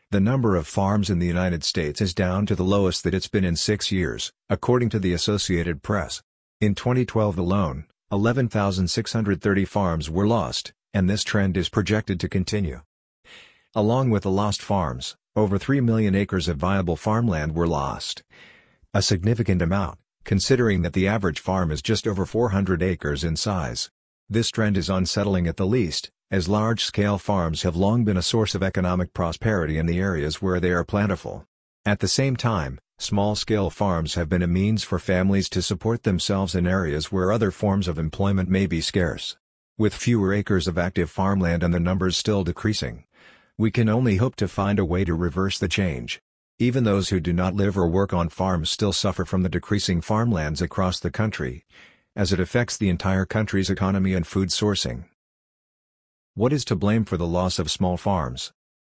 The number of farms in the United States is down to the lowest that it's been in 6 years, according to the Associated Press. In 2012 alone, 11,630 farms were lost, and this trend is projected to continue. Along with the lost farms, over 3 million acres of viable farmland were lost. A significant amount, considering that the average farm is just over 400 acres in size. This trend is unsettling at the least, as large-scale farms have long been a source of economic prosperity in the areas where they are plentiful. At the same time, small-scale farms have been a means for families to support themselves in areas where other forms of employment may be scarce. With fewer acres of active farmland and the numbers still decreasing, we can only hope to find a way to reverse the change. Even those who do not live or work on farms still suffer from the decreasing farmlands across the country, as it affects the entire country's economy and food sourcing. What is to blame for the loss of small farms?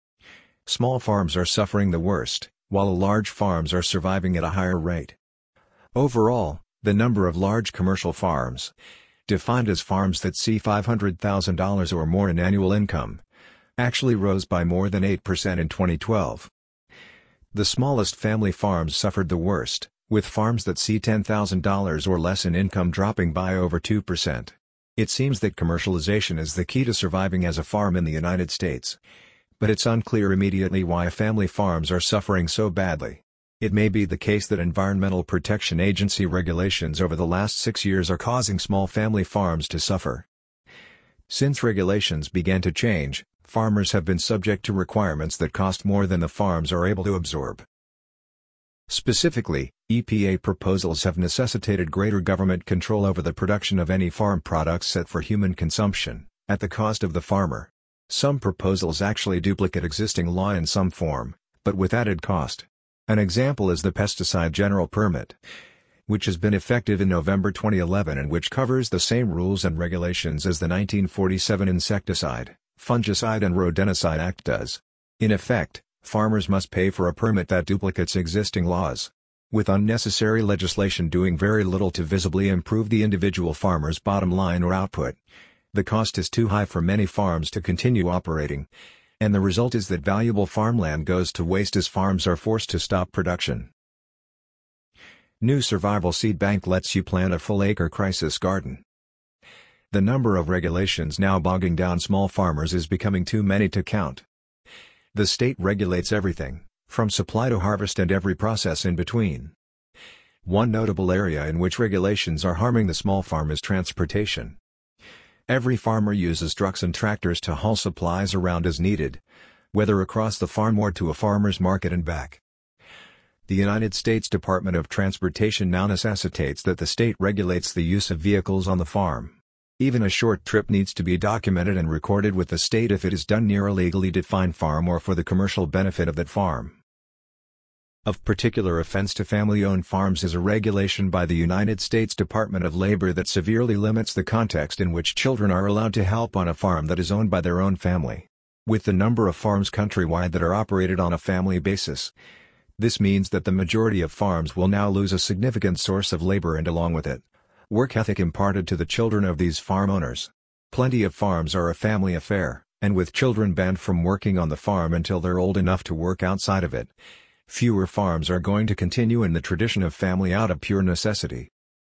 Small farms are suffering the worst, while large farms are surviving at a higher rate. Overall, the number of large commercial farms, defined as farms that see $500,000 or more in annual income, actually rose by more than 8% in 2012. The smallest family farms suffered the worst, with farms that see $10,000 or less in income dropping by over 2%. It seems that commercialization is the key to surviving as a farm in the United States. But it's unclear immediately why family farms are suffering so badly. It may be the case that Environmental Protection Agency regulations over the last 6 years are causing small family farms to suffer. Since regulations began to change, farmers have been subject to requirements that cost more than the farms are able to absorb. Specifically, EPA proposals have necessitated greater government control over the production of any farm products set for human consumption, at the cost of the farmer. Some proposals actually duplicate existing law in some form, but with added cost. An example is the Pesticide General Permit, which has been effective in November 2011 and which covers the same rules and regulations as the 1947 Insecticide, Fungicide and Rodenticide Act does. In effect, farmers must pay for a permit that duplicates existing laws. With unnecessary legislation doing very little to visibly improve the individual farmer's bottom line or output, the cost is too high for many farms to continue operating, and the result is that valuable farmland goes to waste as farms are forced to stop production. New Survival Seed Bank lets you plant a full-acre crisis garden. The number of regulations now bogging down small farmers is becoming too many to count. The state regulates everything, from supply to harvest and every process in between. One notable area in which regulations are harming the small farm is transportation. Every farmer uses trucks and tractors to haul supplies around as needed, whether across the farm or to a farmer's market and back. The United States Department of Transportation now necessitates that the state regulates the use of vehicles on the farm. Even a short trip needs to be documented and recorded with the state if it is done near a legally defined farm or for the commercial benefit of that farm. Of particular offense to family-owned farms is a regulation by the United States Department of Labor that severely limits the context in which children are allowed to help on a farm that is owned by their own family. With the number of farms countrywide that are operated on a family basis, this means that the majority of farms will now lose a significant source of labor and along with it, work ethic imparted to the children of these farm owners. Plenty of farms are a family affair, and with children banned from working on the farm until they're old enough to work outside of it, fewer farms are going to continue in the tradition of family out of pure necessity.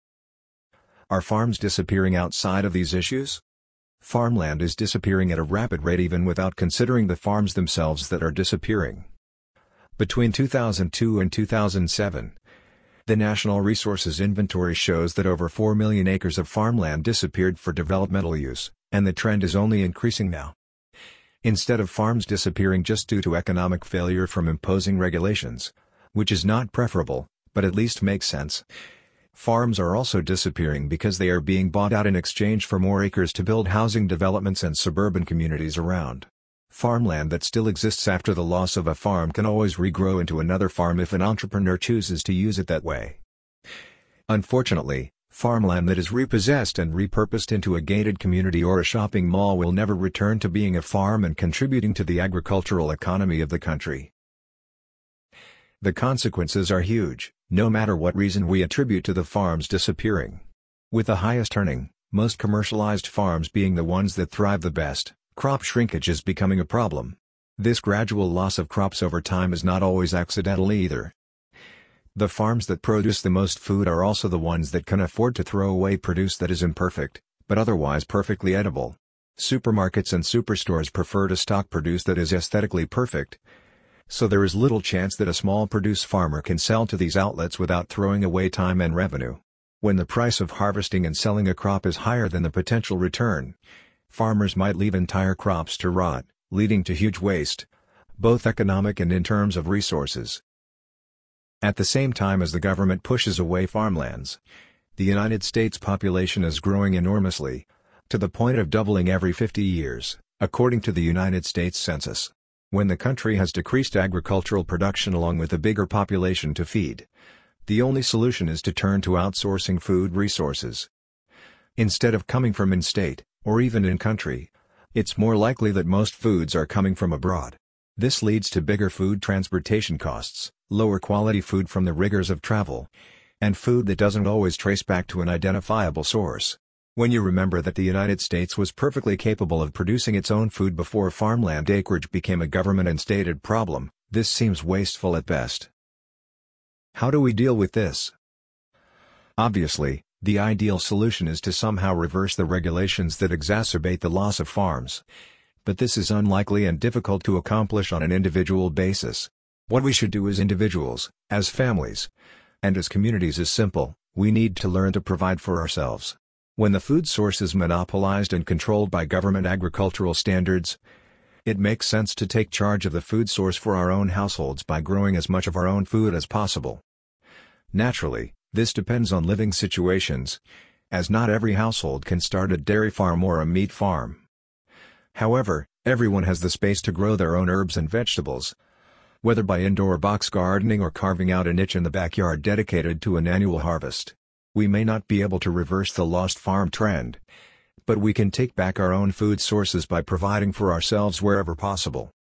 Are farms disappearing outside of these issues? Farmland is disappearing at a rapid rate even without considering the farms themselves that are disappearing. Between 2002 and 2007, the National Resources Inventory shows that over 4 million acres of farmland disappeared for developmental use, and the trend is only increasing now. Instead of farms disappearing just due to economic failure from imposing regulations, which is not preferable, but at least makes sense, farms are also disappearing because they are being bought out in exchange for more acres to build housing developments and suburban communities around. Farmland that still exists after the loss of a farm can always regrow into another farm if an entrepreneur chooses to use it that way. Unfortunately, farmland that is repossessed and repurposed into a gated community or a shopping mall will never return to being a farm and contributing to the agricultural economy of the country. The consequences are huge, no matter what reason we attribute to the farms disappearing. With the highest earning, most commercialized farms being the ones that thrive the best, crop shrinkage is becoming a problem. This gradual loss of crops over time is not always accidental either. The farms that produce the most food are also the ones that can afford to throw away produce that is imperfect, but otherwise perfectly edible. Supermarkets and superstores prefer to stock produce that is aesthetically perfect, so there is little chance that a small produce farmer can sell to these outlets without throwing away time and revenue. When the price of harvesting and selling a crop is higher than the potential return, farmers might leave entire crops to rot, leading to huge waste, both economic and in terms of resources. At the same time as the government pushes away farmlands, the United States population is growing enormously, to the point of doubling every 50 years, according to the United States Census. When the country has decreased agricultural production along with a bigger population to feed, the only solution is to turn to outsourcing food resources. Instead of coming from in-state, or even in-country, it's more likely that most foods are coming from abroad. This leads to bigger food transportation costs, lower quality food from the rigors of travel, and food that doesn't always trace back to an identifiable source. When you remember that the United States was perfectly capable of producing its own food before farmland acreage became a government and stated problem, this seems wasteful at best. How do we deal with this? Obviously, the ideal solution is to somehow reverse the regulations that exacerbate the loss of farms. But this is unlikely and difficult to accomplish on an individual basis. What we should do as individuals, as families, and as communities is simple: we need to learn to provide for ourselves. When the food source is monopolized and controlled by government agricultural standards, it makes sense to take charge of the food source for our own households by growing as much of our own food as possible. Naturally, this depends on living situations, as not every household can start a dairy farm or a meat farm. However, everyone has the space to grow their own herbs and vegetables, whether by indoor box gardening or carving out a niche in the backyard dedicated to an annual harvest. We may not be able to reverse the lost farm trend, but we can take back our own food sources by providing for ourselves wherever possible.